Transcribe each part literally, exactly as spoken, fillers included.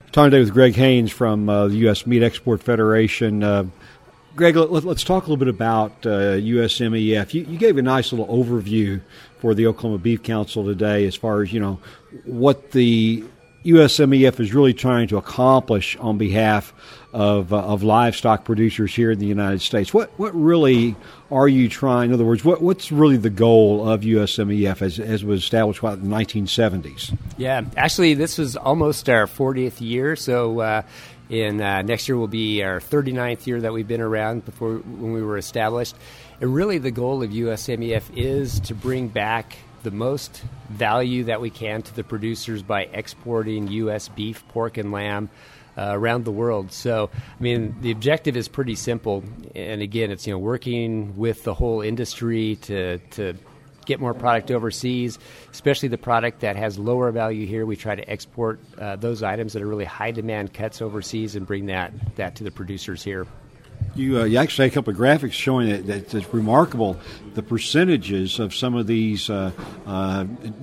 Talking today with Greg Haynes from uh, the U S Meat Export Federation. Uh, Greg, let, let's talk a little bit about uh, U S M E F. You, you gave a nice little overview for the Oklahoma Beef Council today as far as, you know, what the U S M E F is really trying to accomplish on behalf of uh, of livestock producers here in the United States. What what really are you trying? In other words, what what's really the goal of U S M E F as as was established what, in the nineteen seventies? Yeah, actually, this was almost our fortieth year. So uh, in uh, next year will be our thirty-ninth year that we've been around before when we were established. And really, the goal of U S M E F is to bring back the most value that we can to the producers by exporting U S beef, pork, and lamb uh, around the world. So, I mean, the objective is pretty simple. And again, it's, you know, working with the whole industry to to get more product overseas, especially the product that has lower value here. We try to export uh, those items that are really high demand cuts overseas and bring that, that to the producers here. You, uh, you actually had a couple of graphics showing that, that it's remarkable the percentages of some of these uh, uh,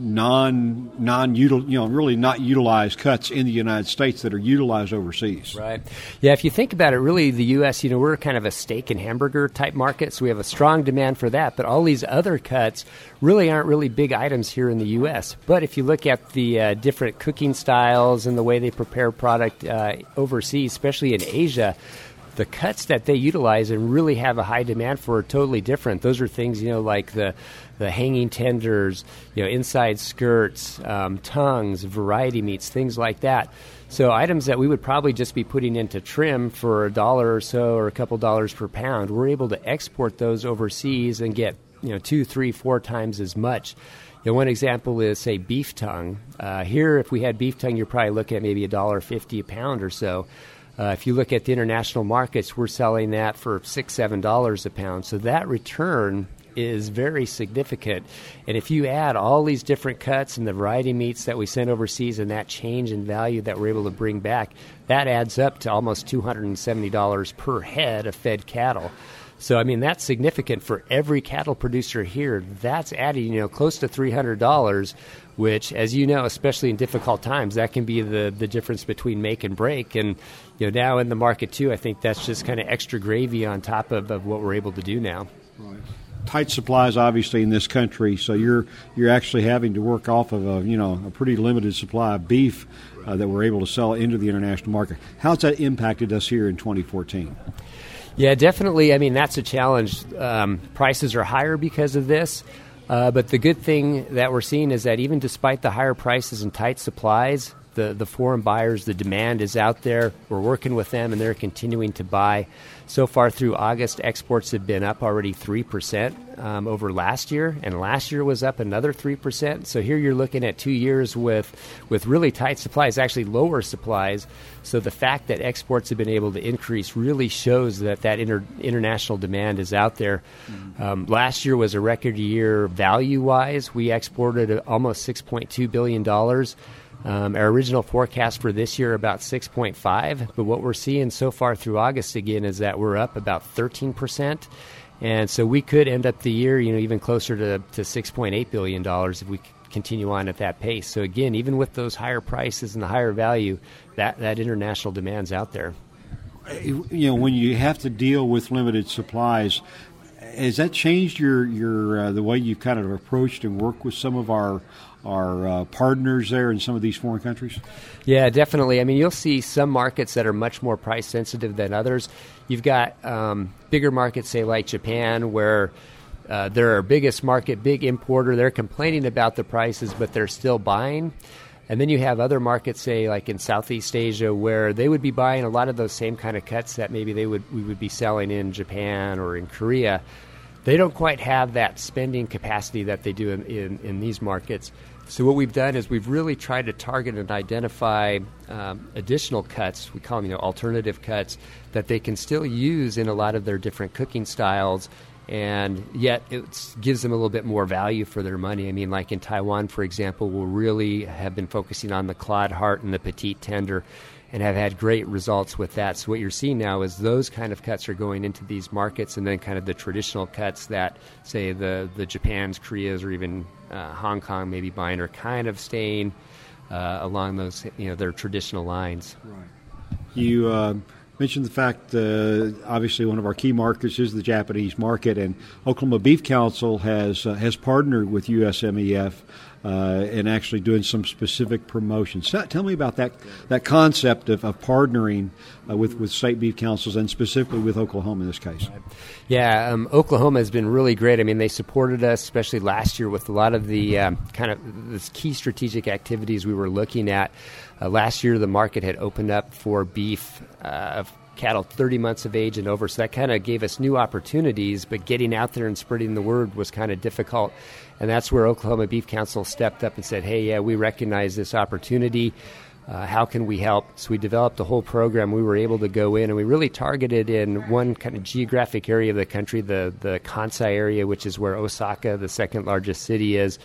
non non util you know really not utilized cuts in the United States that are utilized overseas. Right. Yeah. If you think about it, really, the U S you know we're kind of a steak and hamburger type market, so we have a strong demand for that. But all these other cuts really aren't really big items here in the U S. But if you look at the uh, different cooking styles and the way they prepare product uh, overseas, especially in Asia, the cuts that they utilize and really have a high demand for are totally different. Those are things, you know, like the the hanging tenders, you know, inside skirts, um, tongues, variety meats, things like that. So items that we would probably just be putting into trim for a dollar or so or a couple dollars per pound, we're able to export those overseas and get, you know, two, three, four times as much. You know, one example is, say, beef tongue. Uh, here, if we had beef tongue, you're probably looking at maybe a dollar fifty a pound or so. Uh, if you look at the international markets, we're selling that for six, seven dollars a pound. So that return is very significant. And if you add all these different cuts and the variety meats that we send overseas and that change in value that we're able to bring back, that adds up to almost two hundred seventy dollars per head of fed cattle. So, I mean, that's significant for every cattle producer here. That's adding, you know, close to three hundred dollars, which, as you know, especially in difficult times, that can be the, the difference between make and break. And, you know, now in the market, too, I think that's just kind of extra gravy on top of, of what we're able to do now. Right. Tight supplies, obviously, in this country, so you're you're actually having to work off of a, you know, a pretty limited supply of beef uh, that we're able to sell into the international market. How's that impacted us here in twenty fourteen? Yeah, definitely. I mean, that's a challenge. Um, prices are higher because of this. Uh, but the good thing that we're seeing is that even despite the higher prices and tight supplies, the, the foreign buyers, the demand is out there. We're working with them, and they're continuing to buy. So far through August, exports have been up already three percent um, over last year, and last year was up another three percent. So here you're looking at two years with, with really tight supplies, actually lower supplies. So the fact that exports have been able to increase really shows that that inter- international demand is out there. Mm-hmm. Um, last year was a record year value-wise. We exported almost six point two billion dollars. Um, our original forecast for this year about six point five, but what we're seeing so far through August again is that we're up about thirteen percent, and so we could end up the year, you know, even closer to, to six point eight billion dollars if we continue on at that pace. So again, even with those higher prices and the higher value, that, that international demand's out there. You know, when you have to deal with limited supplies, has that changed your your uh, the way you kind of approached and worked with some of our our uh, partners there in some of these foreign countries? Yeah, definitely. I mean, you'll see some markets that are much more price sensitive than others. You've got um, bigger markets, say like Japan, where uh, they're our biggest market, big importer. They're complaining about the prices, but they're still buying. And then you have other markets, say like in Southeast Asia, where they would be buying a lot of those same kind of cuts that maybe they would we would be selling in Japan or in Korea. They don't quite have that spending capacity that they do in, in, in these markets. So what we've done is we've really tried to target and identify um, additional cuts, we call them, you know, alternative cuts, that they can still use in a lot of their different cooking styles, and yet it gives them a little bit more value for their money. I mean, like in Taiwan, for example, we really have been focusing on the Claude heart and the petite tender, and have had great results with that. So what you're seeing now is those kind of cuts are going into these markets, and then kind of the traditional cuts that, say, the, the Japans, Koreas, or even uh, Hong Kong maybe buying are kind of staying uh, along those, you know, their traditional lines. Right. You uh, mentioned the fact, uh, obviously, one of our key markets is the Japanese market, and Oklahoma Beef Council has uh, has partnered with U S M E F uh, in actually doing some specific promotions. So, tell me about that that concept of, of partnering uh, with with state beef councils, and specifically with Oklahoma in this case. Yeah, um, Oklahoma has been really great. I mean, they supported us, especially last year, with a lot of the um, kind of the key strategic activities we were looking at. Uh, last year, the market had opened up for beef uh, of cattle thirty months of age and over, so that kind of gave us new opportunities, but getting out there and spreading the word was kind of difficult. And that's where Oklahoma Beef Council stepped up and said, hey, yeah, we recognize this opportunity. Uh, how can we help? So we developed a whole program. We were able to go in, and we really targeted in one kind of geographic area of the country, the, the Kansai area, which is where Osaka, the second largest city, is.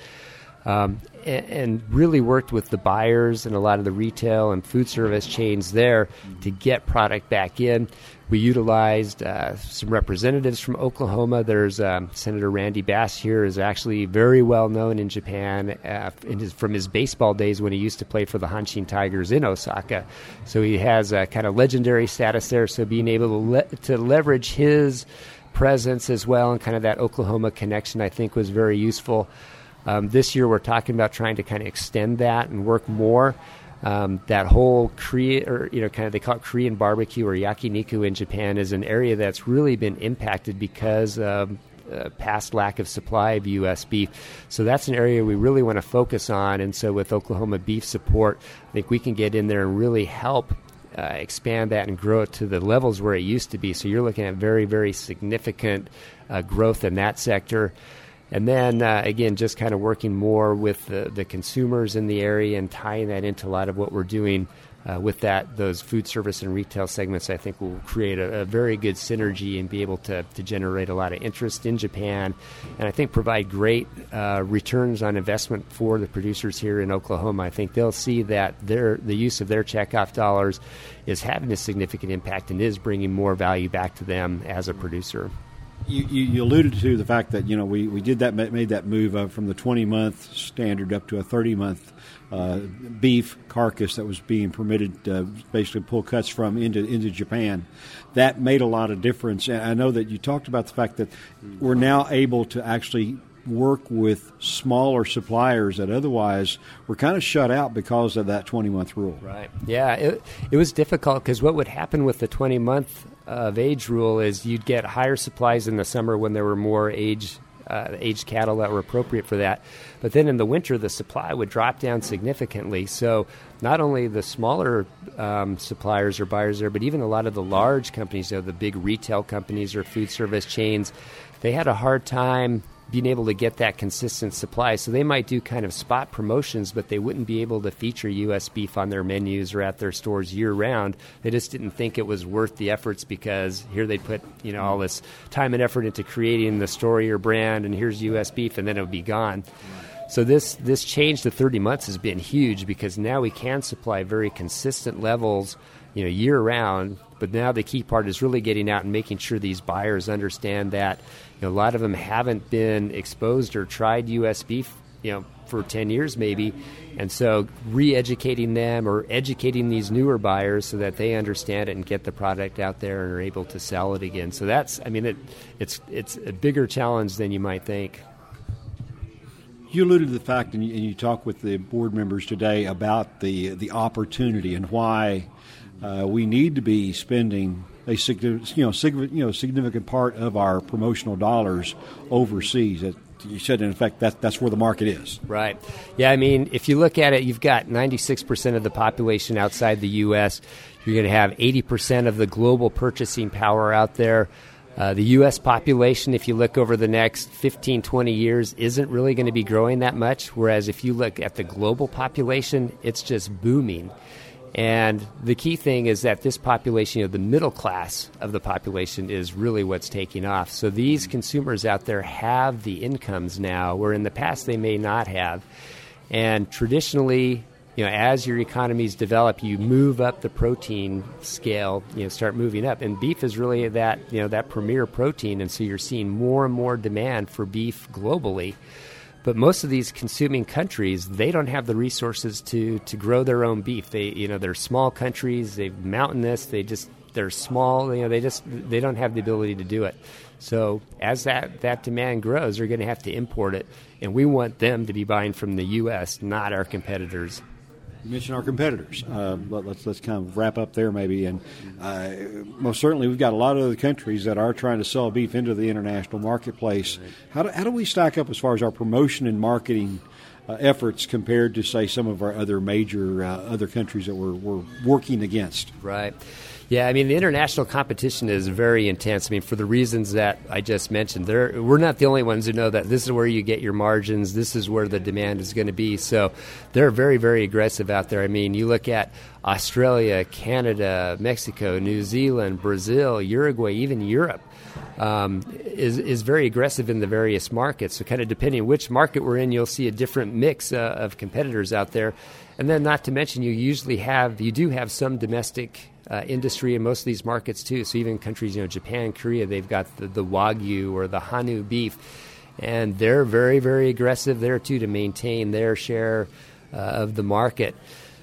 Um, and, and really worked with the buyers and a lot of the retail and food service chains there to get product back in. We utilized uh, some representatives from Oklahoma. There's um, Senator Randy Bass here is actually very well known in Japan uh, in his, from his baseball days when he used to play for the Hanshin Tigers in Osaka. So he has a kind of legendary status there. So being able to, le- to leverage his presence as well and kind of that Oklahoma connection, I think, was very useful. Um, this year, we're talking about trying to kind of extend that and work more. Um, that whole Korea, or you know, kind of they call it Korean barbecue or yakiniku in Japan, is an area that's really been impacted because of uh, past lack of supply of U S beef. So that's an area we really want to focus on. And so with Oklahoma Beef support, I think we can get in there and really help uh, expand that and grow it to the levels where it used to be. So you're looking at very, very significant uh, growth in that sector. And then, uh, again, just kind of working more with the, the consumers in the area and tying that into a lot of what we're doing uh, with that, those food service and retail segments, I think will create a, a very good synergy and be able to, to generate a lot of interest in Japan, and I think provide great uh, returns on investment for the producers here in Oklahoma. I think they'll see that their the use of their checkoff dollars is having a significant impact and is bringing more value back to them as a producer. You, you, you alluded to the fact that, you know, we, we did that, made that move uh, from the twenty-month standard up to a thirty-month uh, beef carcass that was being permitted, uh, basically pull cuts from into into Japan. That made a lot of difference. And I know that you talked about the fact that we're now able to actually work with smaller suppliers that otherwise were kind of shut out because of that twenty-month rule. Right. Yeah, it, it was difficult because what would happen with the twenty-month of age rule is you'd get higher supplies in the summer when there were more age uh, aged cattle that were appropriate for that. But then in the winter, the supply would drop down significantly. So not only the smaller um, suppliers or buyers there, but even a lot of the large companies, you know, the big retail companies or food service chains, they had a hard time being able to get that consistent supply. So they might do kind of spot promotions, but they wouldn't be able to feature U S beef on their menus or at their stores year-round. They just didn't think it was worth the efforts because here they put, you know, all this time and effort into creating the story or brand, and here's U S beef, and then it would be gone. So this this change to thirty months has been huge because now we can supply very consistent levels, you know, year-round. But now the key part is really getting out and making sure these buyers understand that, you know, a lot of them haven't been exposed or tried U S beef, you know, for ten years maybe. And so re-educating them or educating these newer buyers so that they understand it and get the product out there and are able to sell it again. So that's, I mean, it, it's it's a bigger challenge than you might think. You alluded to the fact, and you, and you talked with the board members today about the the opportunity and why uh, we need to be spending a significant, you know, sig- you know, significant part of our promotional dollars overseas. It, you said, in effect, that that's where the market is. Right. Yeah, I mean, if you look at it, you've got ninety-six percent of the population outside the U S. You're going to have eighty percent of the global purchasing power out there. Uh, the U S population, if you look over the next fifteen, twenty years, isn't really going to be growing that much, whereas if you look at the global population, it's just booming. And the key thing is that this population, you know, the middle class of the population is really what's taking off. So these consumers out there have the incomes now, where in the past they may not have. And traditionally, you know, as your economies develop, you move up the protein scale, you know, start moving up. And beef is really that, you know, that premier protein. And so you're seeing more and more demand for beef globally. But most of these consuming countries, they don't have the resources to, to grow their own beef. They, you know, they're small countries, they're mountainous, they just, they're small, you know, they just, they don't have the ability to do it. So as that, that demand grows, they're going to have to import it. And we want them to be buying from the U S, not our competitors. You mentioned our competitors. Uh, let, let's let's kind of wrap up there maybe. And uh, most certainly we've got a lot of other countries that are trying to sell beef into the international marketplace. How do, how do we stack up as far as our promotion and marketing uh, efforts compared to, say, some of our other major uh, other countries that we're, we're working against? Right. Yeah, I mean, the international competition is very intense. I mean, for the reasons that I just mentioned, there we're not the only ones who know that this is where you get your margins, this is where the demand is going to be. So they're very, very aggressive out there. I mean, you look at Australia, Canada, Mexico, New Zealand, Brazil, Uruguay, even Europe. Um, is is very aggressive in the various markets. So kind of depending on which market we're in, you'll see a different mix uh, of competitors out there. And then not to mention you usually have, you do have some domestic uh, industry in most of these markets too. So even countries, you know, Japan, Korea, they've got the, the Wagyu or the Hanu beef. And they're very, very aggressive there too to maintain their share uh, of the market.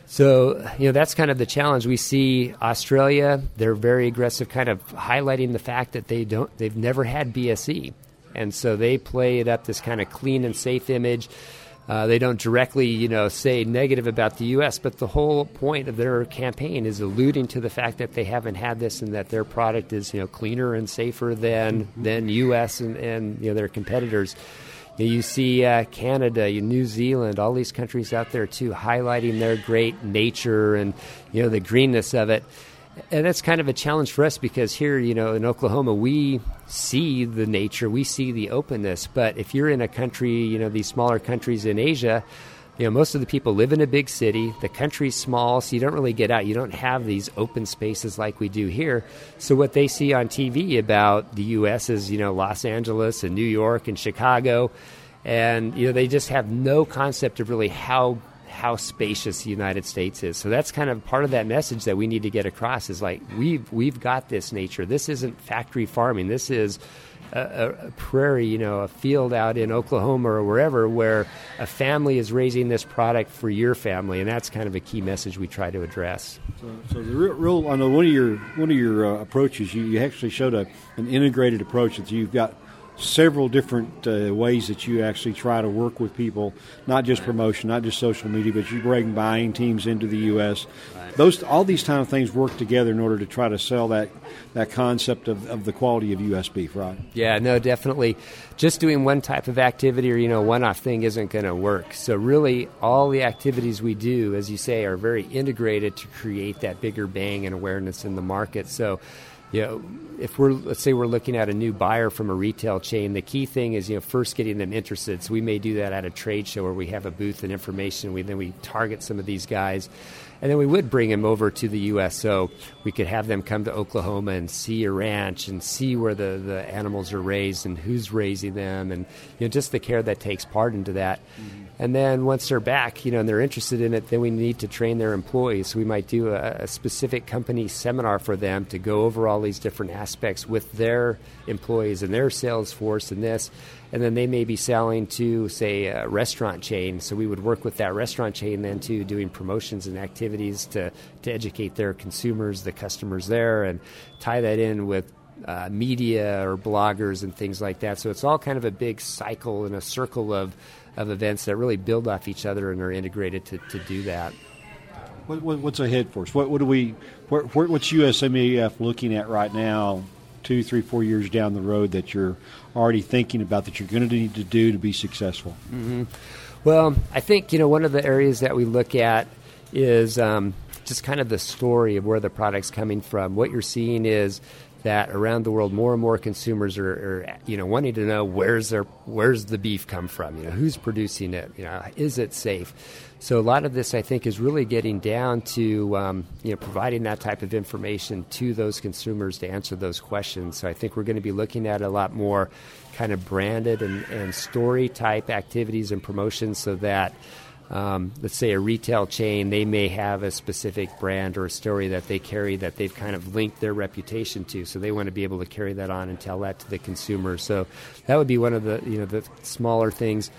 So, you know, that's kind of the challenge. We see Australia, they're very aggressive, kind of highlighting the fact that they don't, they've never had B S E. And so they play it up this kind of clean and safe image. Uh, they don't directly, you know, say negative about the U S, but the whole point of their campaign is alluding to the fact that they haven't had this and that their product is, you know, cleaner and safer than, than U S and, and, you know, their competitors. You see uh, Canada, New Zealand, all these countries out there, too, highlighting their great nature and, you know, the greenness of it. And that's kind of a challenge for us because here, you know, in Oklahoma, we see the nature, we see the openness. But if you're in a country, you know, these smaller countries in Asia, you know, most of the people live in a big city. The country's small, so you don't really get out. You don't have these open spaces like we do here. So what they see on T V about the U S is, you know, Los Angeles and New York and Chicago. And, you know, they just have no concept of really how how spacious the United States is. So that's kind of part of that message that we need to get across is like, we've, we've got this nature. This isn't factory farming. This is A, a prairie, you know, a field out in Oklahoma or wherever where a family is raising this product for your family, and that's kind of a key message we try to address. So, so the real, real, I know one of your one of your uh, approaches, you, you actually showed a, an integrated approach that you've got several different uh, ways that you actually try to work with people, not just promotion, not just social media, but you bring buying teams into the U S. Right. Those, all these kind of things work together in order to try to sell that that concept of, of the quality of U S beef, right? Yeah, no, definitely. Just doing one type of activity or, you know, one-off thing isn't going to work. So really all the activities we do, as you say, are very integrated to create that bigger bang and awareness in the market. So, you know, if we're, let's say we're looking at a new buyer from a retail chain, the key thing is, you know, first getting them interested. So we may do that at a trade show where we have a booth and information. We, then we target some of these guys. And then we would bring them over to the U S so we could have them come to Oklahoma and see a ranch and see where the, the animals are raised and who's raising them and, you know, just the care that takes part into that. Mm-hmm. And then once they're back, you know, and they're interested in it, then we need to train their employees. So we might do a, a specific company seminar for them to go over all these different aspects with their employees and their sales force and this. And then they may be selling to, say, a restaurant chain. So we would work with that restaurant chain then, too, doing promotions and activities to, to educate their consumers, the customers there, and tie that in with uh, media or bloggers and things like that. So it's all kind of a big cycle and a circle of, of events that really build off each other and are integrated to, to do that. What, what, what's ahead for us? What, what do we? Where, where, what's U S M E F looking at right now? Two, three, four years down the road that you're already thinking about that you're going to need to do to be successful? Mm-hmm. Well, I think, you know, one of the areas that we look at is um, just kind of the story of where the product's coming from. What you're seeing is that around the world, more and more consumers are, are, you know, wanting to know where's their where's the beef come from. You know, who's producing it? You know, is it safe? So a lot of this, I think, is really getting down to um, you know providing that type of information to those consumers to answer those questions. So I think we're going to be looking at a lot more kind of branded and, and story type activities and promotions, so that. Um, let's say a retail chain, they may have a specific brand or a story that they carry that they've kind of linked their reputation to. So they want to be able to carry that on and tell that to the consumer. So that would be one of the, you know, the smaller things.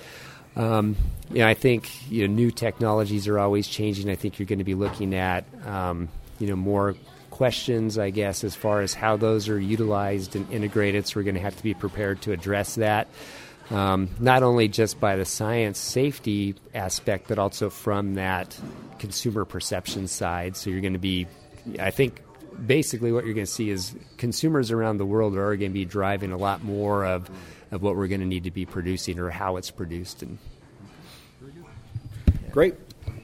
Um, you know, I think you know new technologies are always changing. I think you're going to be looking at um, you know more questions, I guess, as far as how those are utilized and integrated. So we're going to have to be prepared to address that, um, not only just by the science safety aspect, but also from that consumer perception side. So you're going to be, I think, basically what you're going to see is consumers around the world are going to be driving a lot more of of what we're going to need to be producing or how it's produced. And Great.